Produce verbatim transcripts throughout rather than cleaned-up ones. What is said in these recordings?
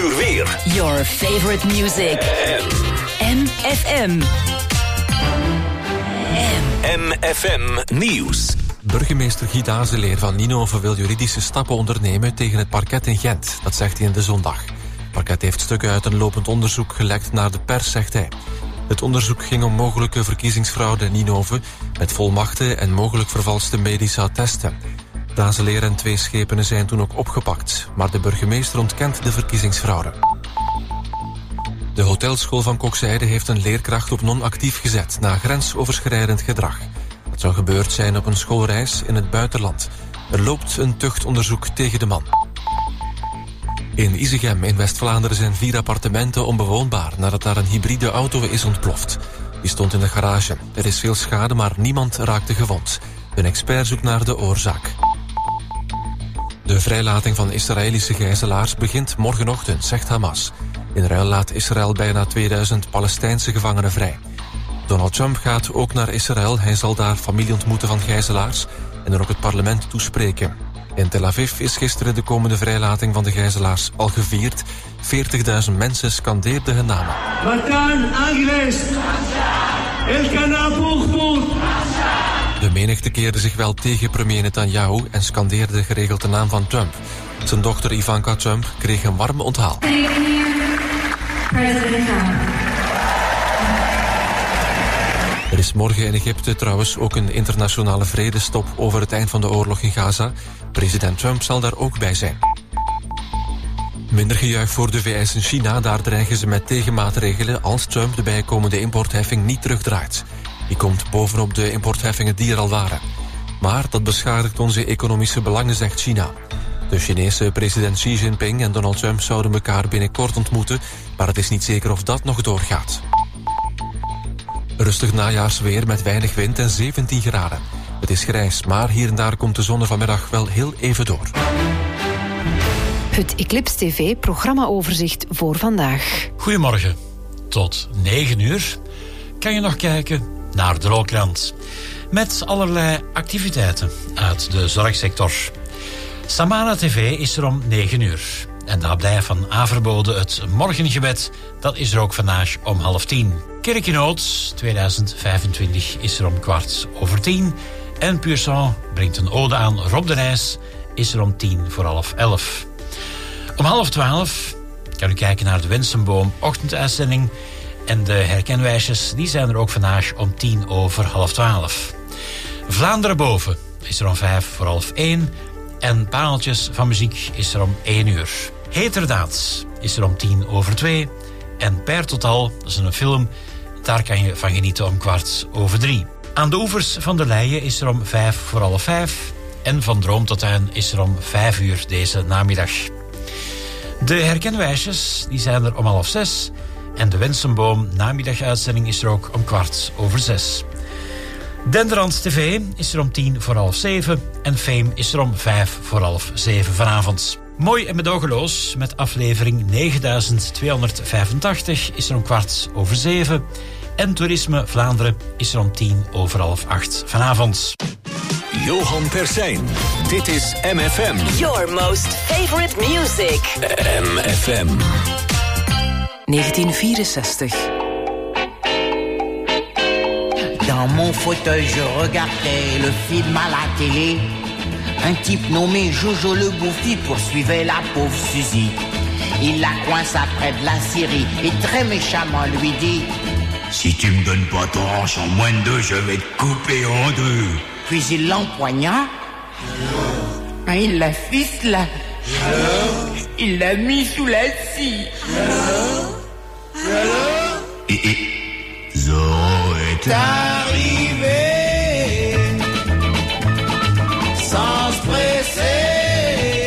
uur weer. Your favorite music. M F M. M F M Nieuws. Burgemeester Guy Dazeleer van Ninove wil juridische stappen ondernemen tegen het parket in Gent. Dat zegt hij in De Zondag. Het parket heeft stukken uit een lopend onderzoek gelekt naar de pers, zegt hij. Het onderzoek ging om mogelijke verkiezingsfraude in Ninove met volmachten en mogelijk vervalste medische attesten. Dazeleer en twee schepenen zijn toen ook opgepakt, maar de burgemeester ontkent de verkiezingsfraude. De hotelschool van Kokzijde heeft een leerkracht op non-actief gezet na grensoverschrijdend gedrag. Dat zou gebeurd zijn op een schoolreis in het buitenland. Er loopt een tuchtonderzoek tegen de man. In Isegem in West-Vlaanderen zijn vier appartementen onbewoonbaar nadat daar een hybride auto is ontploft. Die stond in de garage. Er is veel schade, maar niemand raakte gewond. Een expert zoekt naar de oorzaak. De vrijlating van Israëlische gijzelaars begint morgenochtend, zegt Hamas. In ruil laat Israël bijna tweeduizend Palestijnse gevangenen vrij. Donald Trump gaat ook naar Israël. Hij zal daar familie ontmoeten van gijzelaars en er ook het parlement toespreken. In Tel Aviv is gisteren de komende vrijlating van de gijzelaars al gevierd. veertigduizend mensen scandeerden hun namen. De menigte keerde zich wel tegen premier Netanyahu en scandeerde geregeld de naam van Trump. Zijn dochter Ivanka Trump kreeg een warm onthaal. Er is morgen in Egypte trouwens ook een internationale vredestop over het eind van de oorlog in Gaza. President Trump zal daar ook bij zijn. Minder gejuich voor de V S en China, daar dreigen ze met tegenmaatregelen als Trump de bijkomende importheffing niet terugdraait. Die komt bovenop de importheffingen die er al waren. Maar dat beschadigt onze economische belangen, zegt China. De Chinese president Xi Jinping en Donald Trump zouden elkaar binnenkort ontmoeten, maar het is niet zeker of dat nog doorgaat. Rustig najaarsweer met weinig wind en zeventien graden. Het is grijs, maar hier en daar komt de zon er vanmiddag wel heel even door. Het Eclipse T V-programmaoverzicht voor vandaag. Goedemorgen. Tot negen uur kan je nog kijken naar de Rolkrant. Met allerlei activiteiten uit de zorgsector. Samara T V is er om negen uur. En de abdij van Averbode, het morgengebed, dat is er ook vandaag om half tien. Kerkenoot tweeduizend vijfentwintig is er om kwart over tien. En Pur Sang brengt een ode aan Rob de Nijs, is er om tien voor half elf. Om half twaalf kan u kijken naar de Wensenboom ochtenduitzending. En de herkenwijsjes die zijn er ook vandaag om tien over half twaalf. Vlaanderen boven is er om vijf voor half één. En Pareltjes van muziek is er om één uur. Heterdaad is er om tien over twee. En Per Total, dat is een film, daar kan je van genieten om kwart over drie. Aan de oevers van de Leie is er om vijf voor half vijf. En van Droom tot Tuin is er om vijf uur deze namiddag. De herkenwijsjes die zijn er om half zes. En de Wensenboom namiddaguitzending is er ook om kwart over zes. Denderand T V is er om tien voor half zeven. En Fame is er om vijf voor half zeven vanavond. Mooi en medogeloos met aflevering negenduizend tweehonderdvijfentachtig is er om kwart over zeven. En Toerisme Vlaanderen is er om tien over half acht vanavond. Johan Persijn. Dit is M F M. Your most favorite music. M F M. negentien vierenzestig. Dans mon fauteuil, je regardais le film à la télé. Un type nommé Jojo le Bouffi poursuivait la pauvre Suzy. Il la coince après de la Syrie et très méchamment lui dit: si tu me donnes pas ton hanche en moins de deux, je vais te couper en deux. Puis il l'empoigna. Il la ficela. Il l'a mis sous la scie. Et, et Zorro est arrivé sans se presser.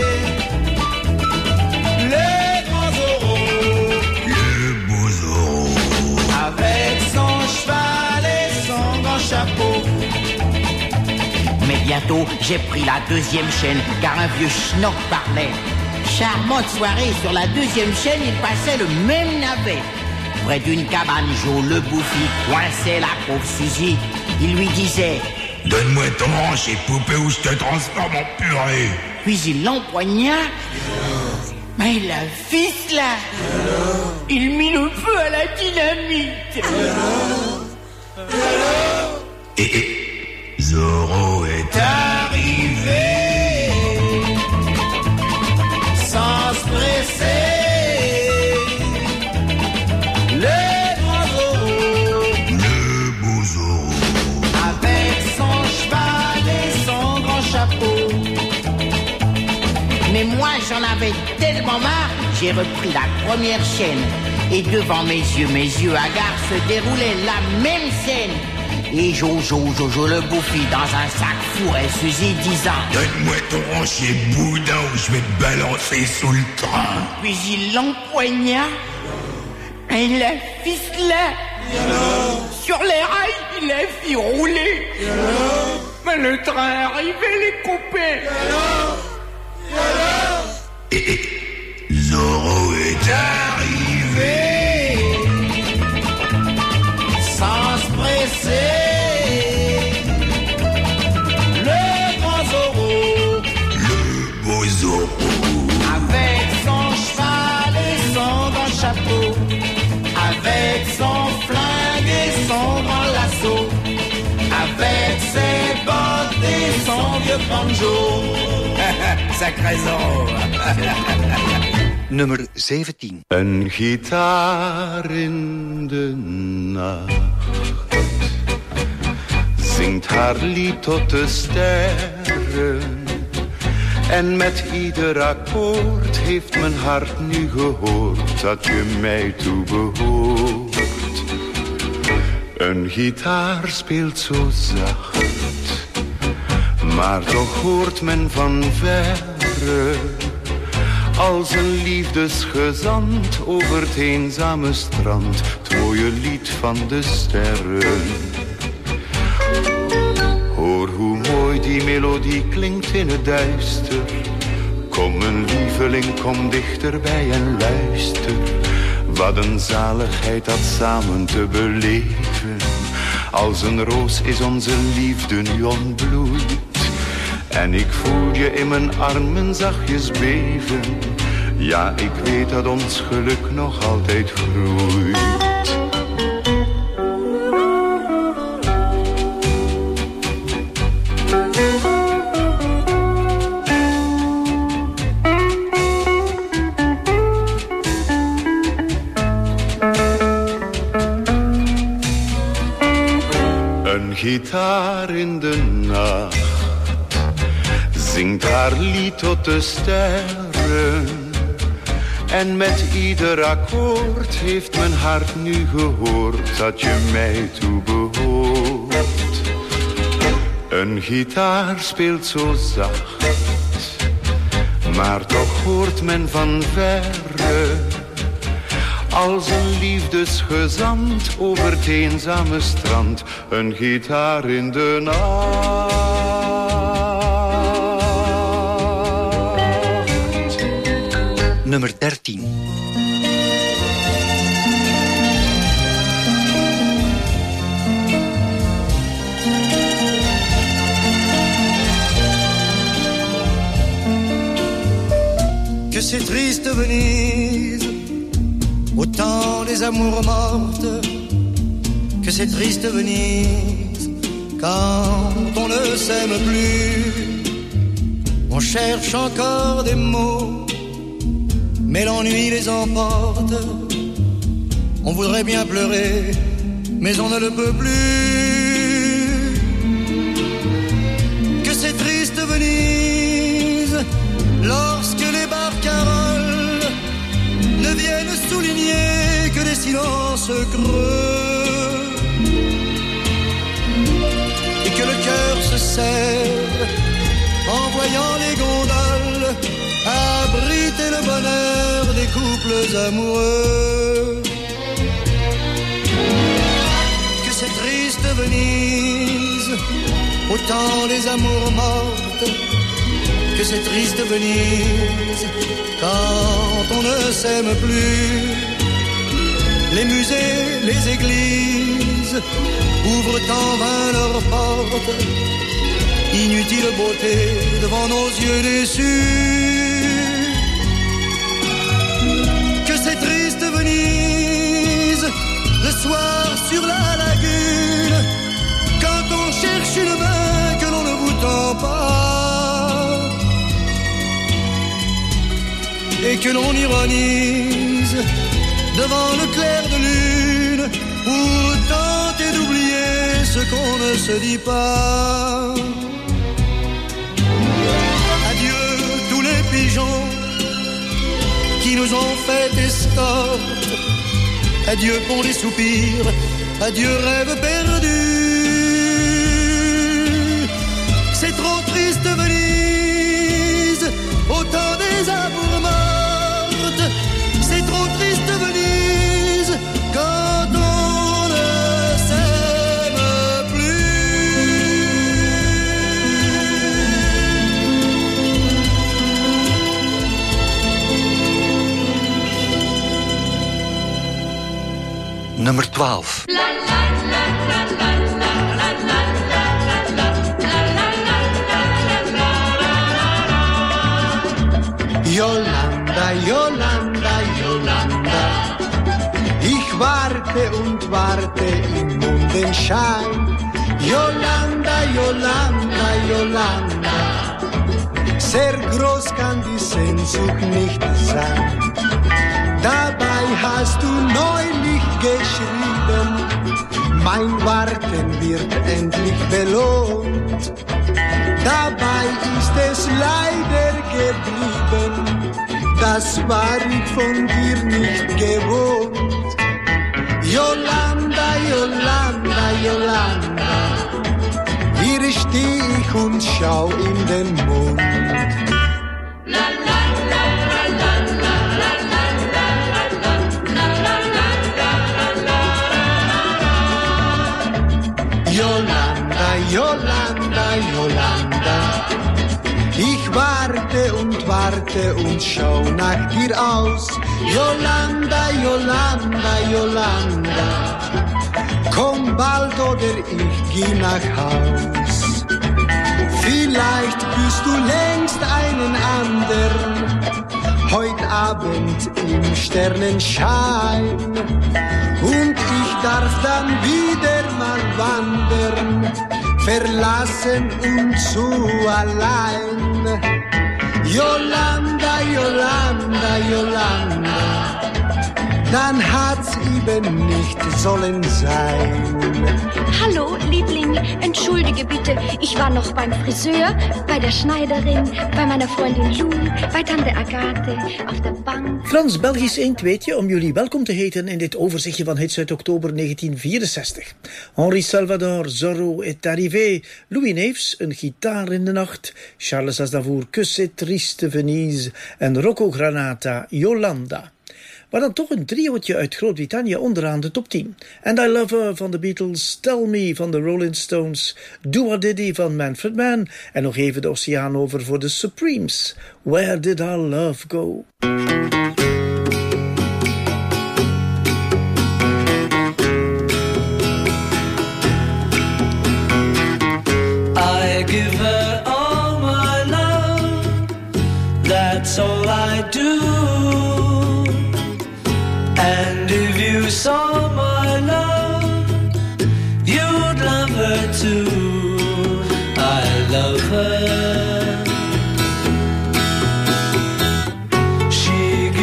Le grand Zorro, le beau Zorro, avec son cheval et son grand chapeau. Mais bientôt j'ai pris la deuxième chaîne car un vieux schnock parlait. Charmante soirée, sur la deuxième chaîne il passait le même navet. Près d'une cabane, Joe le Bouffi coinçait la pauvre Suzy. Il lui disait: donne-moi ton hanche et poupée ou je te transforme en purée. Puis il l'empoigna. Mais la fils là, il mit le feu à la dynamite. Et, et Zorro est arrivé sans se presser. Le grand Zorro, le beau Zorro, avec son cheval et son grand chapeau. Mais moi j'en avais tellement marre, j'ai repris la première chaîne. Et devant mes yeux, mes yeux hagards, se déroulait la même scène. Et Jojo, Jojo le bouffi dans un sac fourré, Suzy disant: donne-moi ton rocher boudin ou je vais te balancer sous le train. Puis il l'empoigna et la ficela. Sur les rails, il la fit rouler. Mais le train arrivait les couper. Et, et Zorro est arrivé sans se presser. Le grand Zorro, le beau Zorro, avec son cheval et son grand chapeau, avec son flingue et son grand lasso, avec ses bottes et son vieux banjo. Sacré Zorro. Nummer zeventien. Een gitaar in de nacht zingt haar lied tot de sterren. En met ieder akkoord heeft mijn hart nu gehoord dat je mij toebehoort. Een gitaar speelt zo zacht, maar toch hoort men van verre als een liefdesgezant over het eenzame strand, het mooie lied van de sterren. Hoor hoe mooi die melodie klinkt in het duister. Kom mijn lieveling, kom dichterbij en luister. Wat een zaligheid dat samen te beleven. Als een roos is onze liefde nu ontbloeid. En ik voel je in mijn armen zachtjes beven. Ja, ik weet dat ons geluk nog altijd groeit. Een gitaar in de nacht zingt haar lied tot de sterren. En met ieder akkoord heeft mijn hart nu gehoord dat je mij toebehoort. Een gitaar speelt zo zacht, maar toch hoort men van verre als een liefdesgezant over het eenzame strand. Een gitaar in de nacht. Nummer dertien. Que c'est triste Venise, au temps des amours mortes. Que c'est triste Venise, quand on ne s'aime plus. On cherche encore des mots, mais l'ennui les emporte. On voudrait bien pleurer, mais on ne le peut plus. Que c'est triste Venise, lorsque les barcaroles ne viennent souligner que des silences creux, et que le cœur se serre en voyant les gondoles abriter le bonheur des couples amoureux. Que c'est triste Venise, au temps des amours mortes. Que c'est triste Venise, quand on ne s'aime plus. Les musées, les églises ouvrent en vain leurs portes. Inutile beauté devant nos yeux déçus. le soir sur la lagune, quand on cherche une main que l'on ne vous tend pas, et que l'on ironise devant le clair de lune, pour tenter d'oublier ce qu'on ne se dit pas. Adieu tous les pigeons qui nous ont fait escorte, adieu pour les soupirs, adieu rêve perdu. C'est trop triste Venise, au temps des amours mortes. C'est trop triste Venise, quand on ne s'aime plus. Nummer twaalf. Yolanda, Yolanda, Yolanda, ich warte und warte im Mondenschein. Yolanda, Yolanda, Yolanda, sehr groß kann die Sehnsucht nicht sein. Dabei hast du neulich geschrieben, mein Warten wird endlich belohnt. Dabei ist es leider geblieben, das war ich von dir nicht gewohnt. Yolanda, Yolanda, Yolanda, hier steh ich und schau in den Mond. La, la, la, la, la, la, la, la, la, la, la, la, la. Yolanda, Yolanda, Yolanda, ich warte und warte und schau nach dir aus. Yolanda, Yolanda, Yolanda, komm bald oder ich geh nach Haus. Vielleicht küsst du längst einen anderen, heut Abend im Sternenschein. Und ich darf dann wieder mal wandern, verlassen und so allein. Yolanda, Yolanda, Yolanda, dann hat's eben nicht sollen sein. Hallo, Liebling, entschuldige bitte, ich war nog beim Friseur, bei der Schneiderin, bei meiner Freundin Lou, bei Tante Agathe, auf der bank. Frans-Belgisch eendweetje om jullie welkom te heten in dit overzichtje van hits uit oktober negentien vierenzestig. Henri Salvador, Zorro est arrivé, Louis Neefs, Een gitaar in de nacht, Charles Aznavour, Que c'est triste Venise en Rocco Granata, Yolanda. Maar dan toch een triootje uit Groot-Brittannië onderaan de top tien. And I Love Her van de Beatles, Tell Me van de Rolling Stones, Do a Diddy van Manfred Mann en nog even de oceaan over voor de Supremes. Where Did Our Love Go? I give her all my love, that's all I do. And if you saw my love, you'd love her too. I love her. She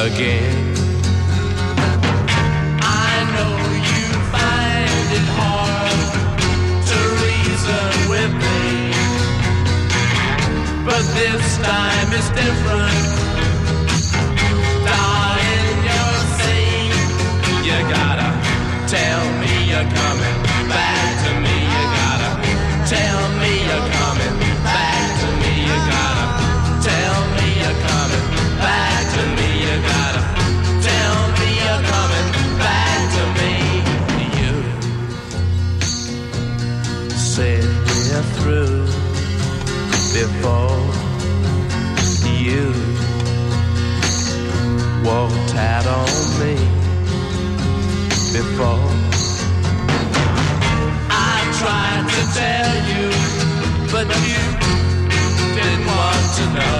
again. I know you find it hard to reason with me, but this time is different. Darling, you're saying you gotta tell me you're coming back to me. You gotta tell me you're coming back to me. You gotta tell me you're coming back to me. You gotta tell me you're coming back to me. You said we're through before you walked out on me. Before I tried to tell you, but you didn't want to know.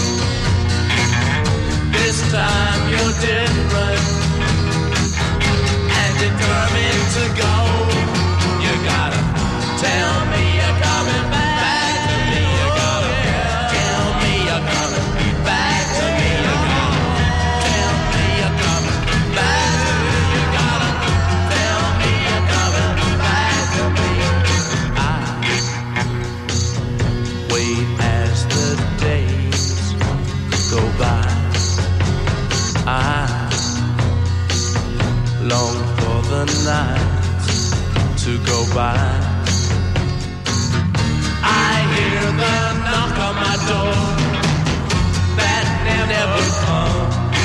This time you're different and determined to go. You gotta tell me you're coming back to me. You gotta tell me you're coming back to me. You gotta tell me you're coming back to me. You gotta tell me you're coming back to me. I wait as the days go by. I long for the night to go by. I hear the knock on my door that never comes.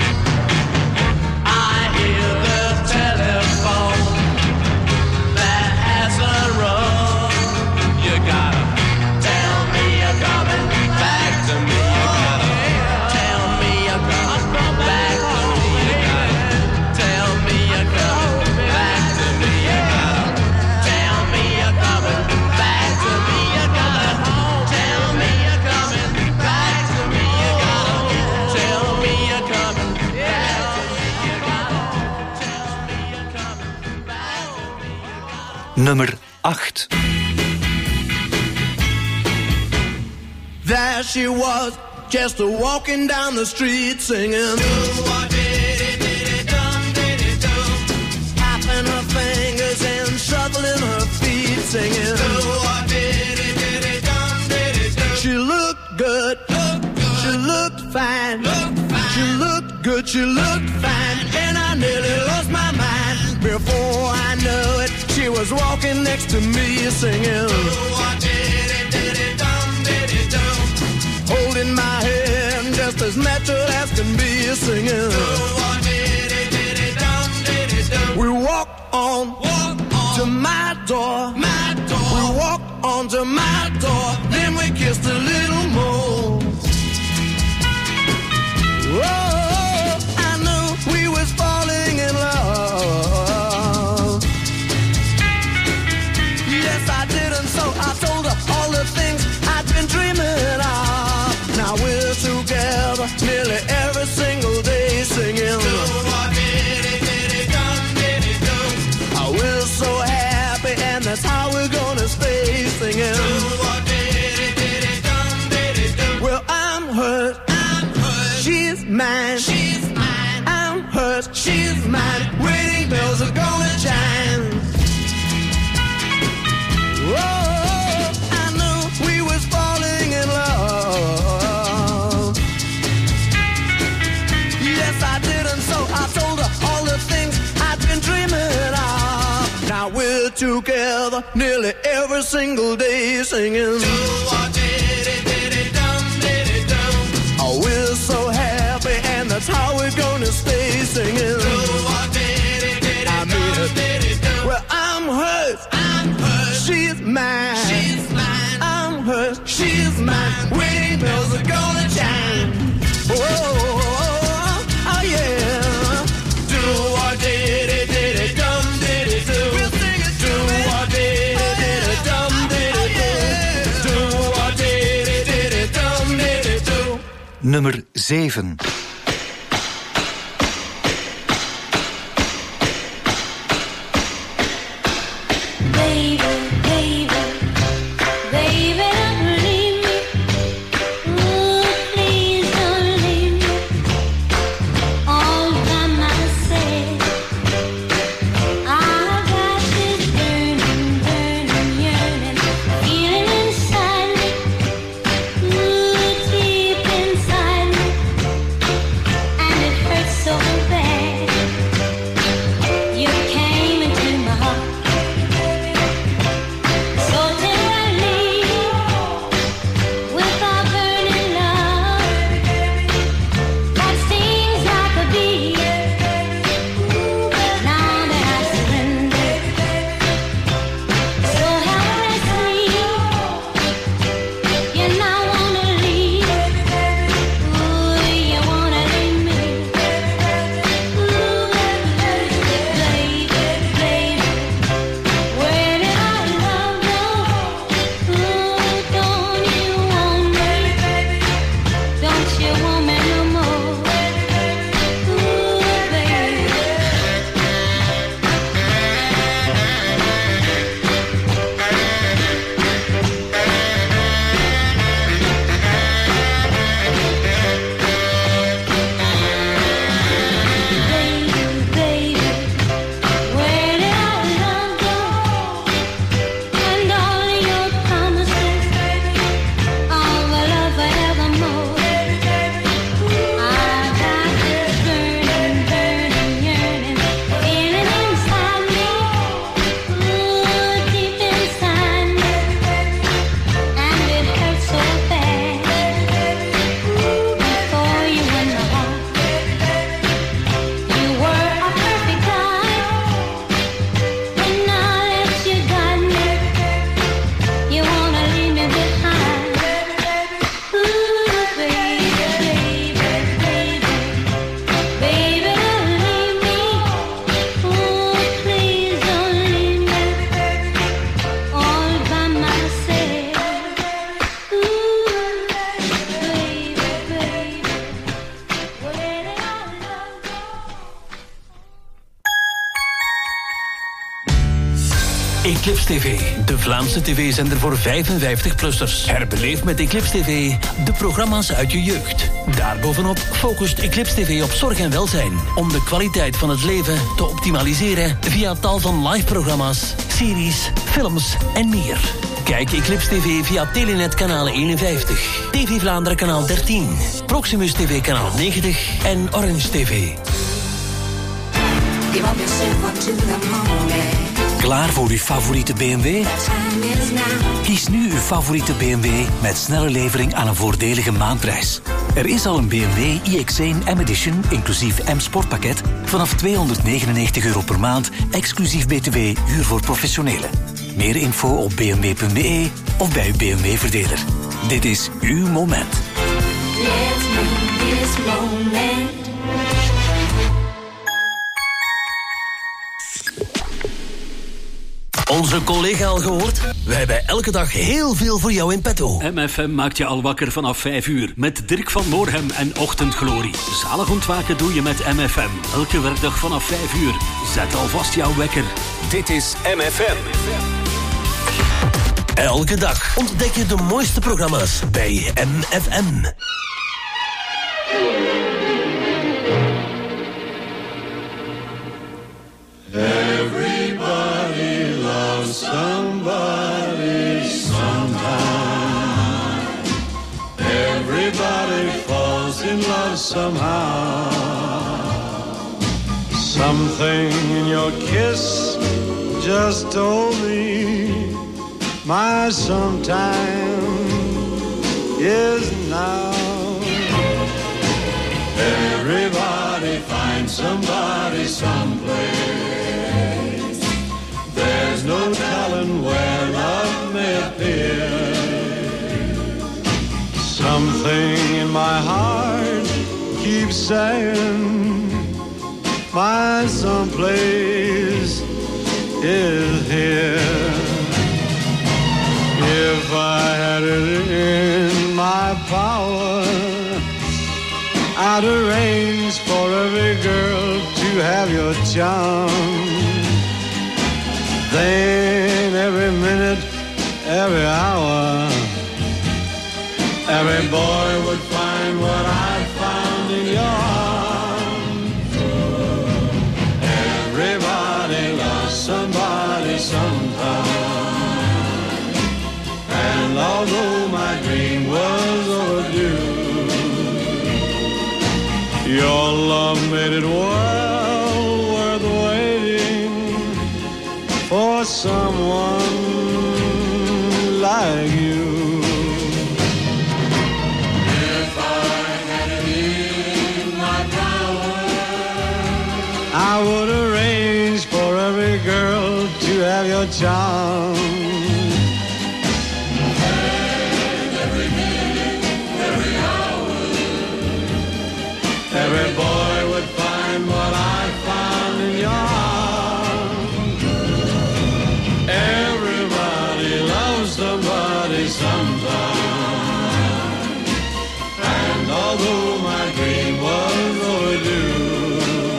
I hear the telephone that hasn't rung. You gotta tell me you're coming back to me. You gotta tell me you're coming back to me. You gotta tell me you're coming back to me. You gotta tell me you're coming back to me. You gotta tell me you're coming back to me. You gotta tell me you're coming back to me. You gotta tell me you're coming back to me. Nummer acht. There she was, just a walking down the street singing. Tapping her fingers and shuffling her feet singing. She looked good, she looked fine, she looked good, she looked fine, and I nearly lost my mind. Before I knew it, she was walking next to me singing. Holding my hand just as natural as can be singing. We walked on to my door. We walked on to my door. Then we kissed a little more. Oh, I knew we was falling in love. Yes, I did, and so I told her all the things I'd been dreaming of. Now we're together nearly every single day singing. Oh, we're so happy, and that's how we're gonna stay singing. Well, I'm hers, she's mine. I'm hers, she's mine. Wedding bells are gonna chime. Whoa, I knew we was falling in love. Yes, I did, and so I told her all the things I'd been dreaming of. Now we're together nearly every single day singing. Oh, we're so happy, and that's how we're gonna stay singing. I mean it. Well, I'm hers, she's mine. I'm hers, she's mine. Wedding bells are gonna chime. Oh, oh yeah. Do or did it, did it, dum did it do. We'll sing it. Do or did it, did it, dum did it do. Do or did it, did it, dum did it do. Nummer zeven. Eclipse T V, de Vlaamse tv-zender voor vijfenvijftig-plussers. Herbeleef met Eclipse T V de programma's uit je jeugd. Daarbovenop focust Eclipse T V op zorg en welzijn, om de kwaliteit van het leven te optimaliseren via tal van live-programma's, series, films en meer. Kijk Eclipse T V via Telenet kanaal eenenvijftig, T V Vlaanderen kanaal dertien, Proximus T V kanaal negentig en Orange T V. Klaar voor uw favoriete B M W? Kies nu uw favoriete B M W met snelle levering aan een voordelige maandprijs. Er is al een B M W i X één M-Edition, inclusief M-Sportpakket, vanaf tweehonderdnegenennegentig euro per maand, exclusief B T W huur voor professionelen. Meer info op b m w punt b e of bij uw B M W-verdeler. Dit is uw moment. Let's make this moment. Onze collega al gehoord? Wij hebben elke dag heel veel voor jou in petto. M F M maakt je al wakker vanaf vijf uur. Met Dirk van Moorhem en Ochtendglorie. Zalig ontwaken doe je met M F M. Elke werkdag vanaf vijf uur. Zet alvast jouw wekker. Dit is M F M. Elke dag ontdek je de mooiste programma's bij M F M. Everybody loves somebody sometime. Everybody falls in love somehow. Something in your kiss just told me my sometime is now. Everybody finds somebody someplace. There's no telling where love may appear. Something in my heart keeps saying my someplace is here. If I had it in my power, I'd arrange for every girl to have your charm. Then every minute, every hour, every boy would find what I found in your arms. Everybody loves somebody sometime. And although my dream was overdue, your love made it well worth waiting for someone like you. If I had it in my power, I would arrange for every girl to have your charm. And every minute, every hour, every boy would find what I found in your arms. Everybody loves somebody sometime. And although my dream was overdue,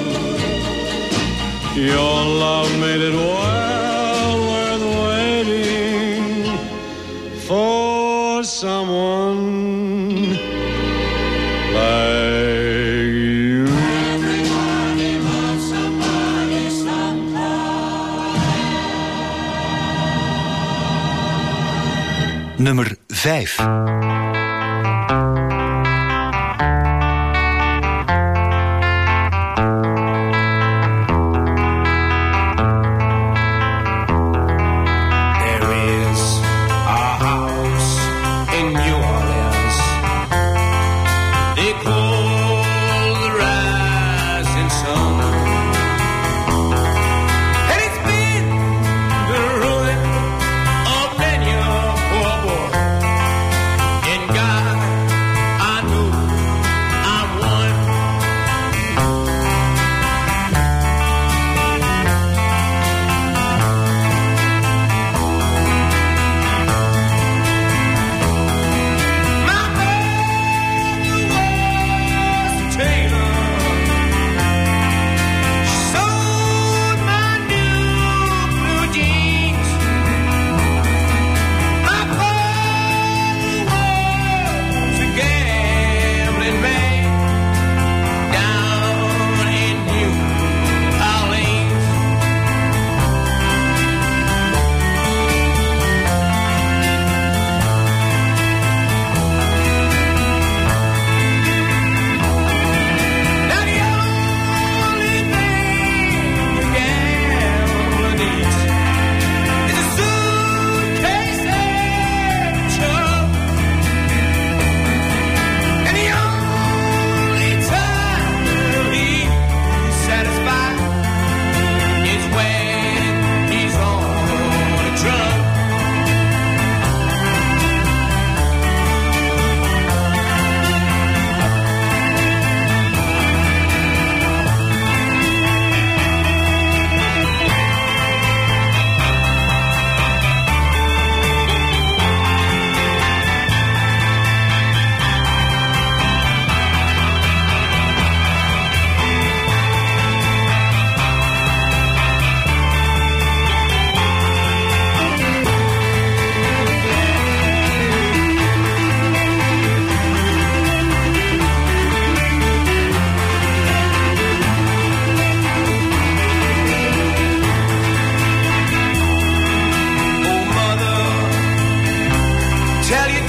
your love made it well worth waiting for someone like you. Everybody loves somebody sometime. Nummer vijf. In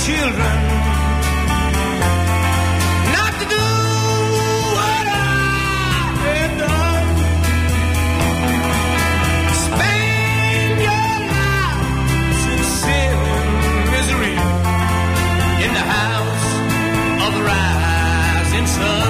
children not to do what I have done. Spend your lives in sin and misery in the house of the rising sun.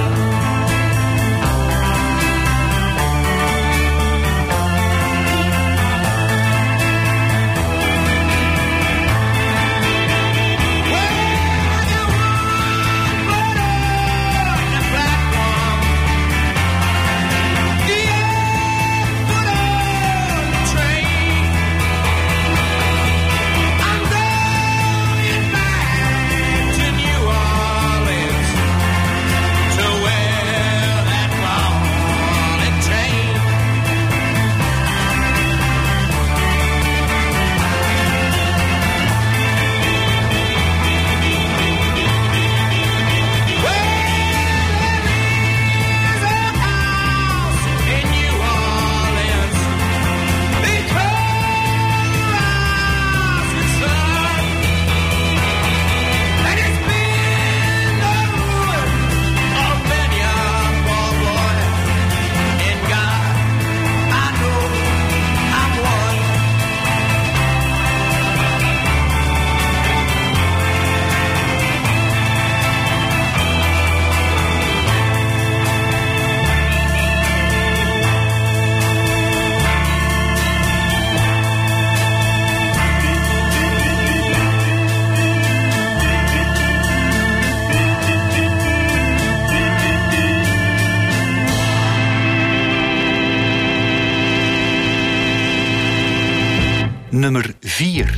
Nummer vier.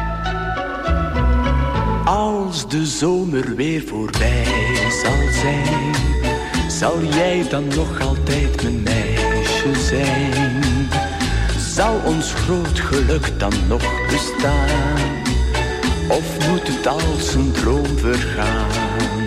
Als de zomer weer voorbij zal zijn, zal jij dan nog altijd mijn meisje zijn? Zal ons groot geluk dan nog bestaan? Of moet het als een droom vergaan?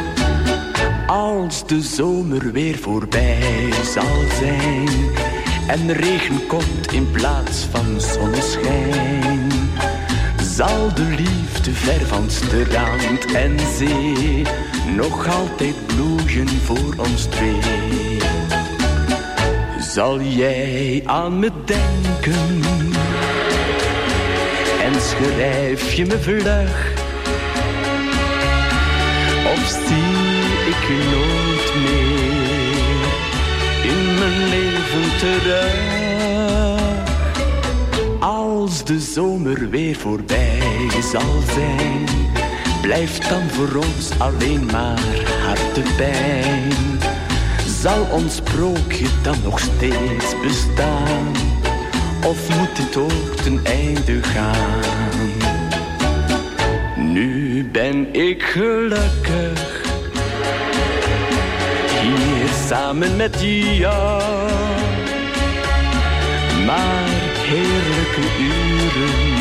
Als de zomer weer voorbij zal zijn en regen komt in plaats van zonneschijn, zal de liefde ver van strand en zee nog altijd bloeien voor ons twee. Zal jij aan me denken en schrijf je me vlug, of zie ik nooit meer in mijn leven terug? Als de zomer weer voorbij zal zijn, blijft dan voor ons alleen maar hartepijn. Zal ons sprookje dan nog steeds bestaan, of moet dit ook ten einde gaan? Nu ben ik gelukkig hier samen met jou, maar heerlijke uren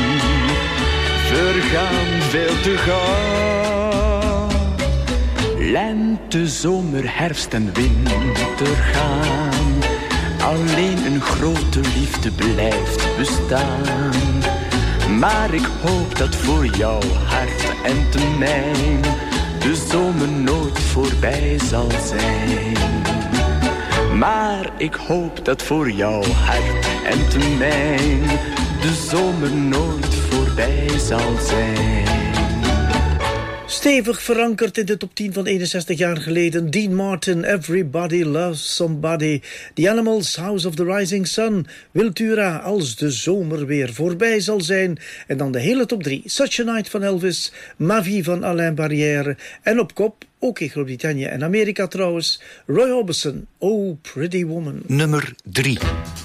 vergaan veel te gauw. Lente, zomer, herfst en winter gaan, alleen een grote liefde blijft bestaan. Maar ik hoop dat voor jouw hart en te mijn de zomer nooit voorbij zal zijn. Maar ik hoop dat voor jouw hart en te mijn de zomer nooit voorbij zal zijn. Stevig verankerd in de top tien van eenenzestig jaar geleden. Dean Martin, Everybody Loves Somebody. The Animals, House of the Rising Sun. Wiltura, Als de zomer weer voorbij zal zijn. En dan de hele top drie. Such a Night van Elvis. Ma Vie van Alain Barrière. En op kop, ook in Groot-Brittannië en Amerika trouwens, Roy Orbison, Oh Pretty Woman. Nummer drie.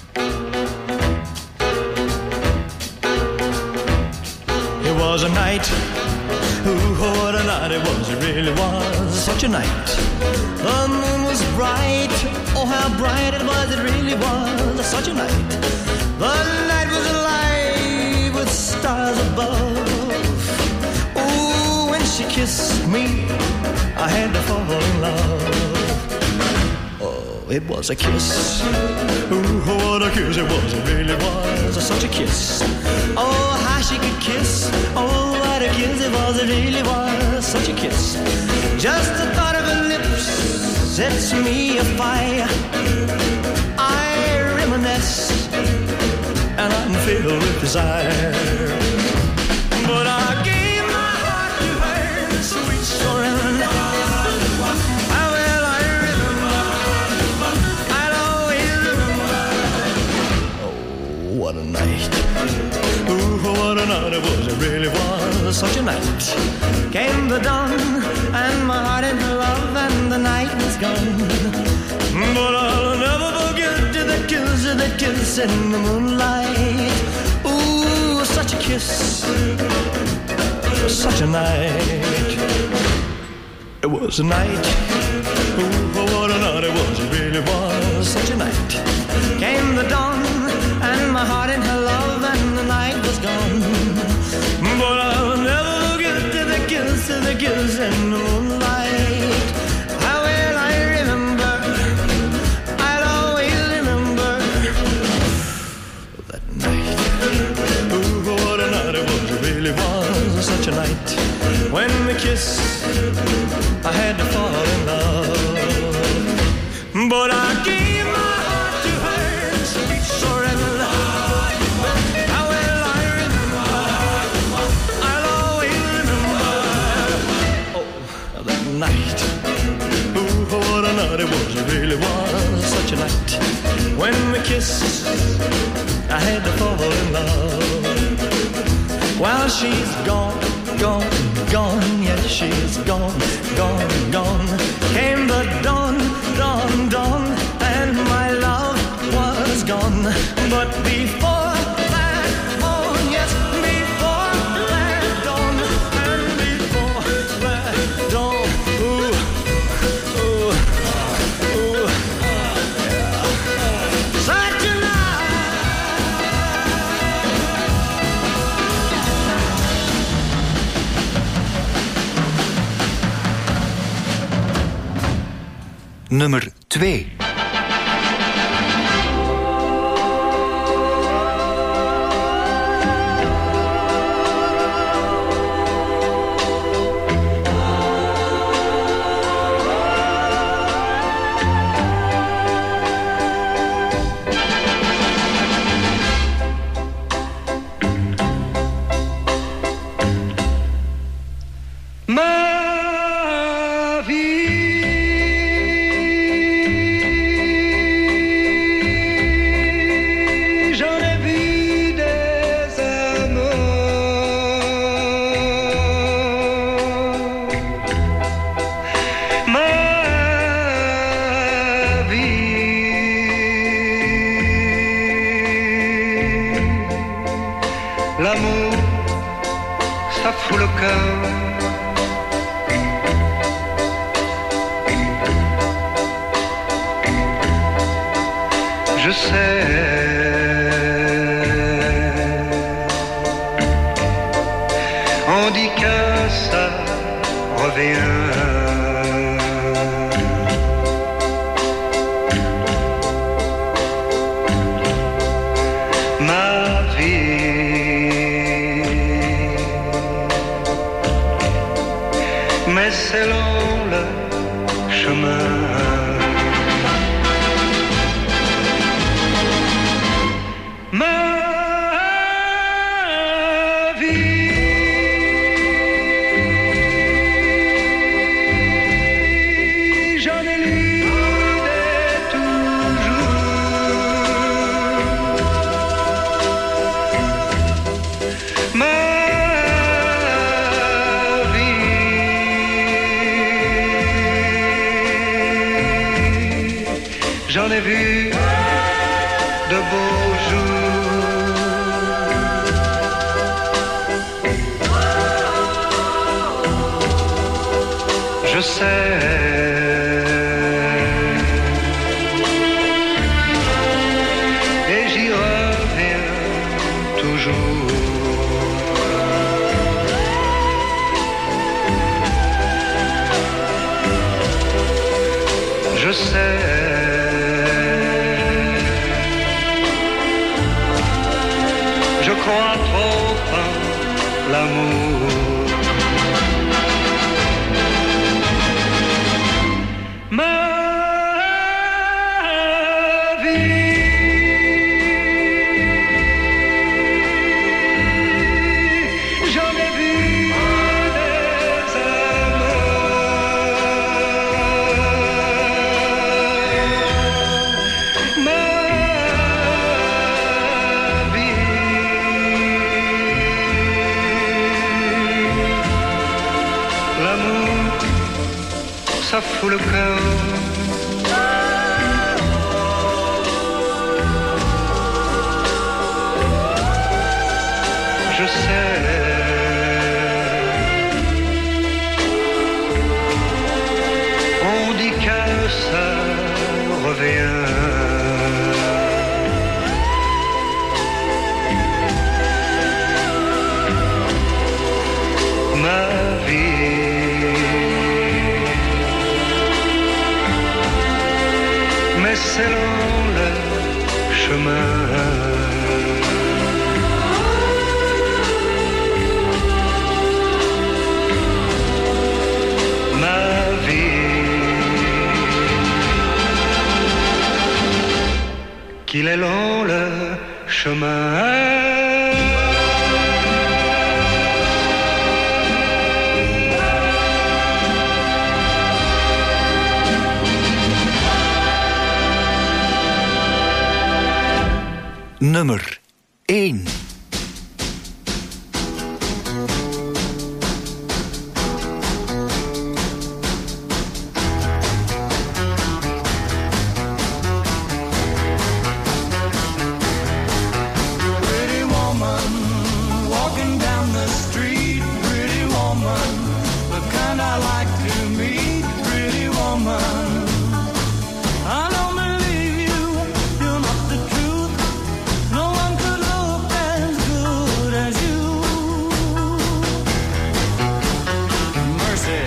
It was a night, ooh, what a night it was, it really was such a night. The moon was bright, oh how bright it was, it really was such a night. The night was alive with stars above. Ooh, when she kissed me, I had to fall in love. Oh, it was a kiss, ooh, what a kiss it was, it really was such a kiss. Oh, how she could kiss, oh, what a kiss it was. 'cause it really was such a kiss. Just the thought of her lips sets me afire. I reminisce and I'm filled with desire. But I gave my heart to her, sweet surrender. How well I remember, I'll always remember. Oh, what a night. Ooh, what a night it was, it really was such a night. Came the dawn, and my heart in love, and the night was gone. But I'll never forget the kiss, the kiss in the moonlight. Ooh, such a kiss, such a night. It was a night. Ooh, what a night it was, it really was such a night. Came the dawn, and my heart in her love, and the night was gone. But I'll never forget the kiss, the kiss in the moonlight. How well I remember, I'll always remember that night. Ooh, what a night it was, it really was such a night. When we kissed, I had to fall in love. But I gave my heart to her, sweet surrender. How well I remember, I'll always remember. Oh, that night. Ooh, what a night it was, it really was such a night. When we kissed, I had to fall in love. While she's gone, gone, gone, yes, she's gone, gone, gone. Came the dawn, dawn, dawn, and my love was gone. But before that dawn, yes, before that dawn, and before that dawn, ooh, ooh, ooh, yeah. Such a night. Nummer twee. L'amour, ça fout le cœur. Je sais. On dit que ça revient. Mais c'est long le chemin. Ma vie, j'en ai lu des toujours. Ma j'en ai vu de beaux jours. Je sais. Et j'y reviens toujours. Je sais. Je crois trop en l'amour. pas fou le cœur. Je sais. On dit que ça revient. Ma vie. Mais c'est long le chemin. Ma vie. Qu'il est long le chemin. Nummer één. Pretty woman, walking down the street. Pretty woman, the kind I like to meet. Pretty woman, I don't believe you, you're not the truth. No one could look as good as you. Mercy.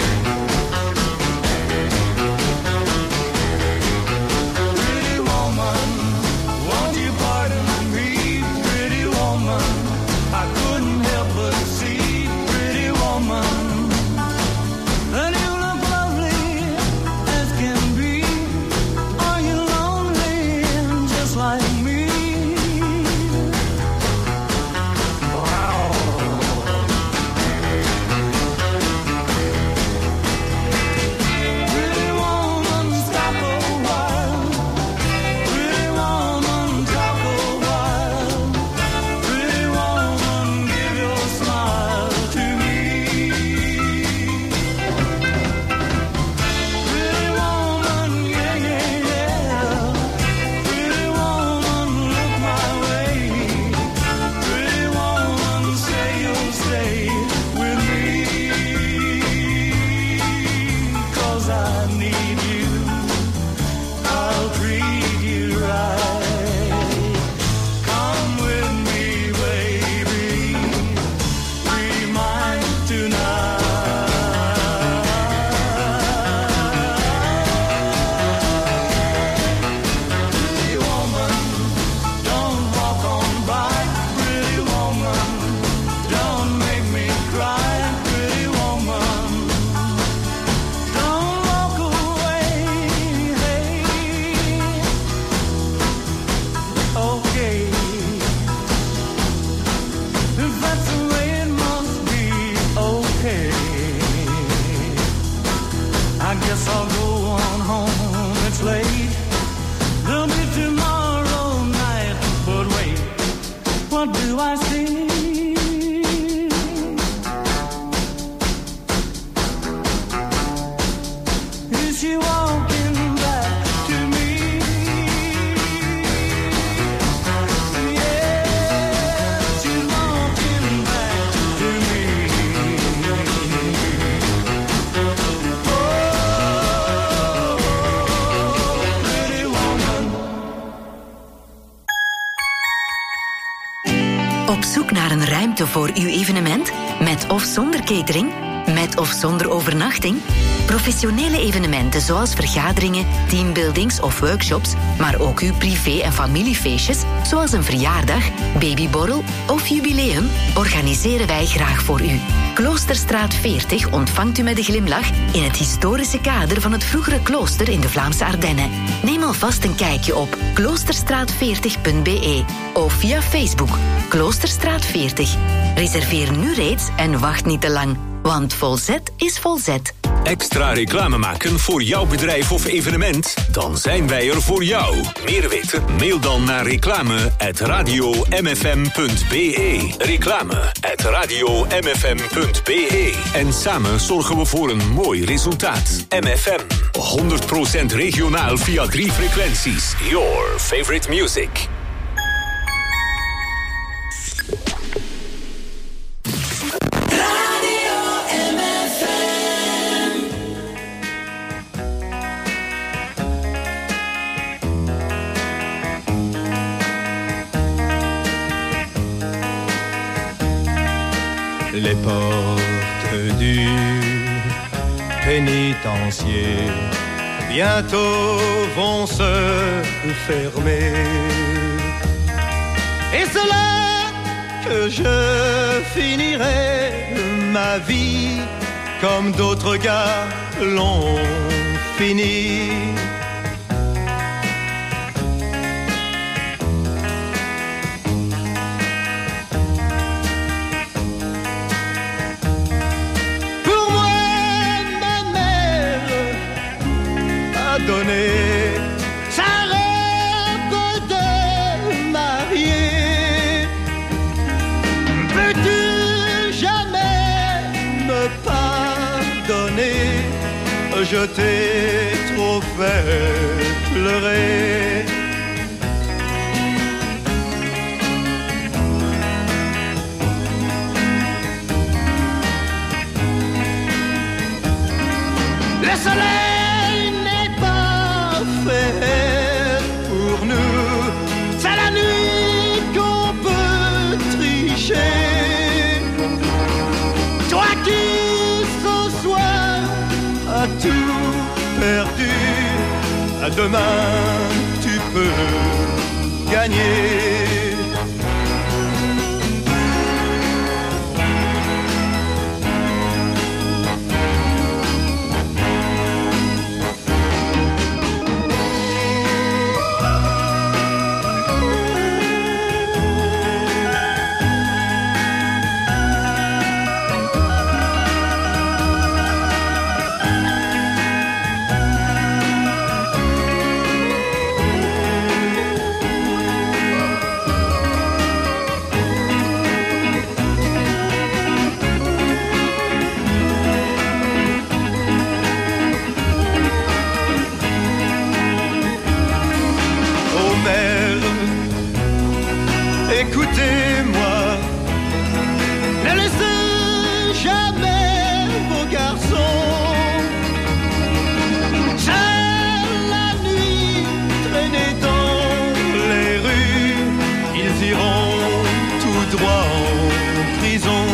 Pretty woman, won't you pardon me? Pretty woman, I couldn't help but see. Pretty woman, that you look lovely as can be. Are you lonely just like me? Wow. Pretty woman, stop a while. Pretty woman, talk a while. Pretty woman, give your smile to me. Pretty woman, yeah, yeah, yeah. Pretty woman, look my way. Pretty woman, say you'll stay with me. 'Cause I need you. I'll treat you right. Come with me, baby. Be mine tonight. Pretty woman, don't walk on by. Pretty woman, don't make me cry. Pretty woman, don't walk away. Hey. Okay. If that's the way it must be, okay. I guess I'll go on home, it's late. There'll be tomorrow night, but wait, what do I see? Is she walking back to me? Yeah, she's walking back to me. Oh, pretty woman. Op zoek naar een ruimte voor uw evenement? Met of zonder catering? Met of zonder overnachting? Professionele evenementen zoals vergaderingen, teambuildings of workshops, maar ook uw privé- en familiefeestjes, zoals een verjaardag, babyborrel of jubileum, organiseren wij graag voor u. Kloosterstraat veertig ontvangt u met een glimlach in het historische kader van het vroegere klooster in de Vlaamse Ardennen. Neem alvast een kijkje op kloosterstraat veertig punt b e of via Facebook Kloosterstraat veertig. Reserveer nu reeds en wacht niet te lang, want Volzet is Volzet. Extra reclame maken voor jouw bedrijf of evenement? Dan zijn wij er voor jou. Meer weten? Mail dan naar reclame at radio m f m punt b e. Reclame at radio m f m punt b e. En samen zorgen we voor een mooi resultaat. M F M. honderd procent regionaal via drie frequenties. Your favorite music. Les portes du pénitencier bientôt vont se fermer. Et c'est là que je finirai ma vie comme d'autres gars l'ont fini. Donner sa robe de mariée. Peux-tu jamais me pardonner? Je t'ai trop fait pleurer. Le soleil pour nous, c'est la nuit qu'on peut tricher. Toi qui ce soir as tout perdu, demain tu peux gagner. Écoutez-moi, ne laissez jamais vos garçons seuls la nuit traîner dans les rues. Ils iront tout droit en prison.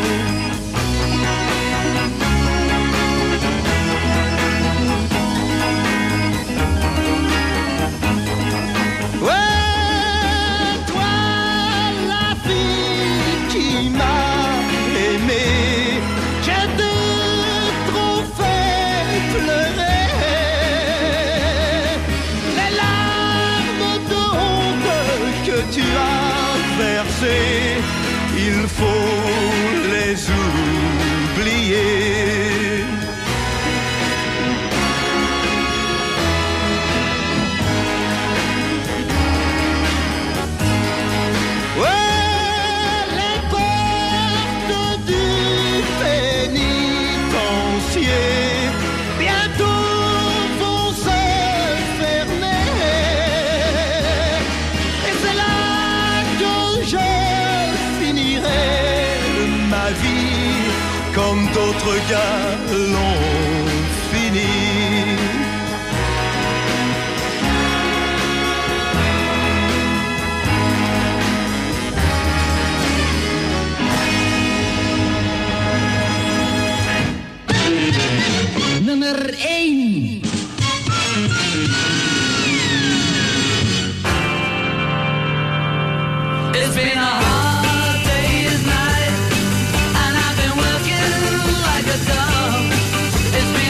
Tu as versé, il faut les oublier. Ouais, les portes du pénitencier bientôt vont se fermer. Et c'est là que je finirai ma vie comme d'autres gars l'ont fini. Nummer één. It's been a hard day's night, and I've been working like a dog. It's been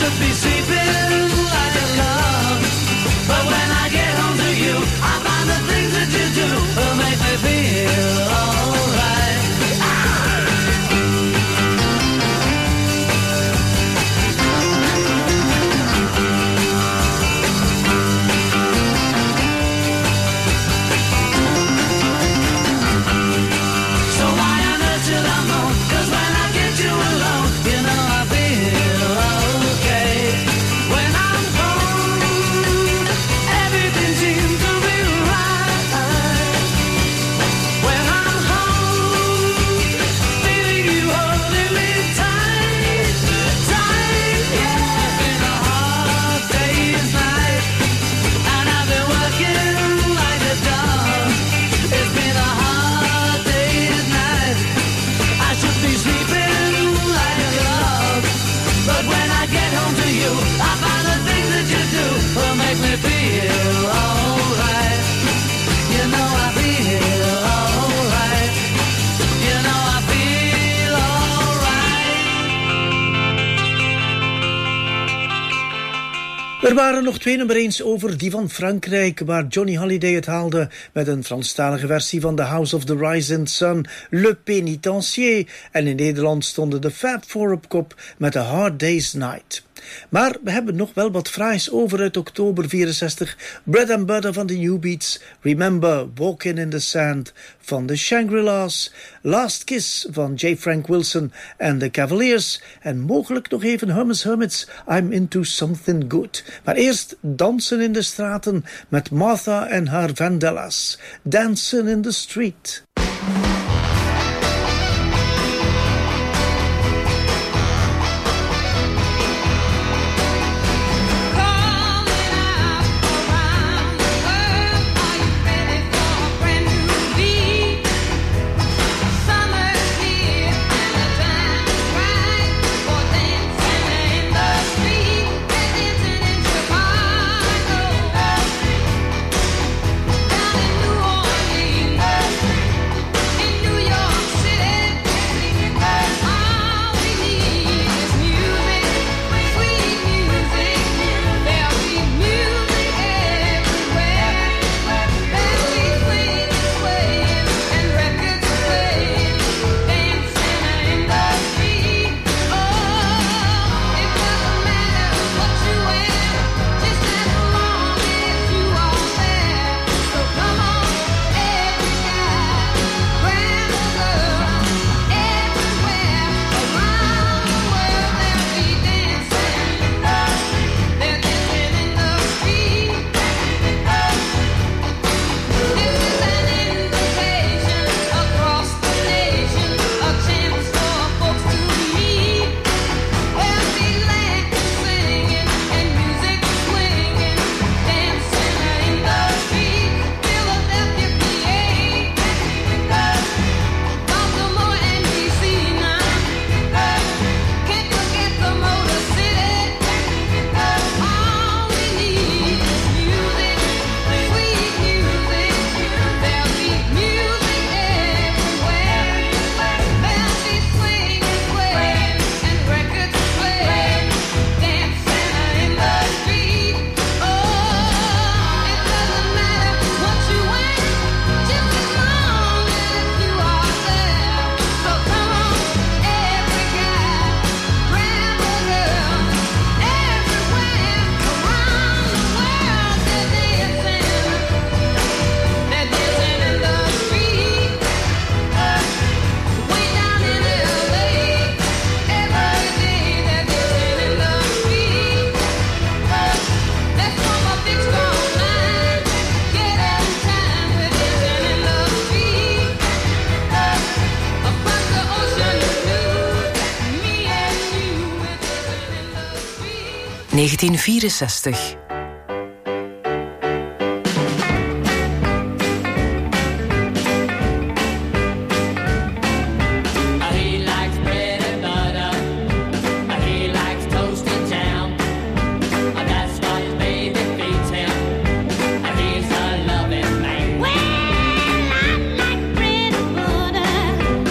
should be sleeping like a love, but when I get home to you, I find the things that you do will make me feel alright. So why on earth should I moan? 'Cause when I get you alone, you know I feel okay. When I'm home, everything seems to be right. When I'm home, feeling you holding me tight, tight, yeah. It's been a hard day's night, and I've been working like a dog. It's been a hard day's night. I should be sleeping like a love, but when I get home to you, I find the things that you do will make me feel alright. You know I feel alright. You know I feel alright. Er waren nog twee nummer eens over, die van Frankrijk, waar Johnny Hallyday het haalde met een Franstalige versie van The House of the Rising Sun, Le Pénitencier. En in Nederland stonden de Fab Four op kop met A Hard Day's Night. Maar we hebben nog wel wat fraais over uit oktober vierenzestig. Bread and Butter van de New Beats, Remember, Walking in the Sand van de Shangri-La's, Last Kiss van J. Frank Wilson en de Cavaliers en mogelijk nog even Hummus Hermits, I'm Into Something Good. Maar eerst dansen in de straten met Martha en haar Vandellas. Dancing in the Street. negentien vierenzestig.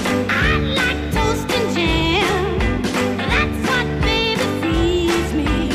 Me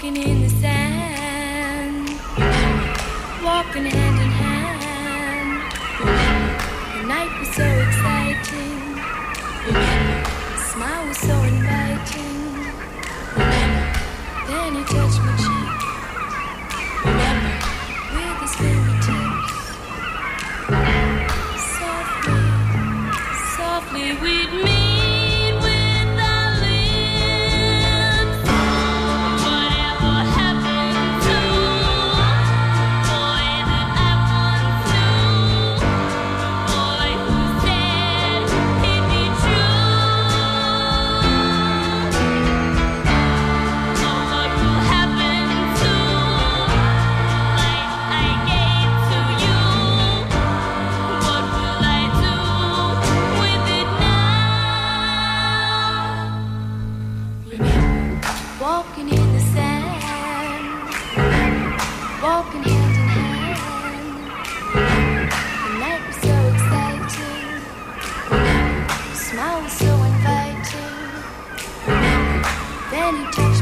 walking in the sand, walking hand in hand. The night was so exciting, the smile was so inviting. Then he touched my cheek with his fingertips. Softly, softly we'd meet with our lips. Whatever happened to boy that I once knew, boy who said he'd be true. Oh, what will happen to light I gave to you? What will I do with it now? Remember walking in the sand, walking hand in hand. The night was so exciting, the smile was so inviting. Then he touched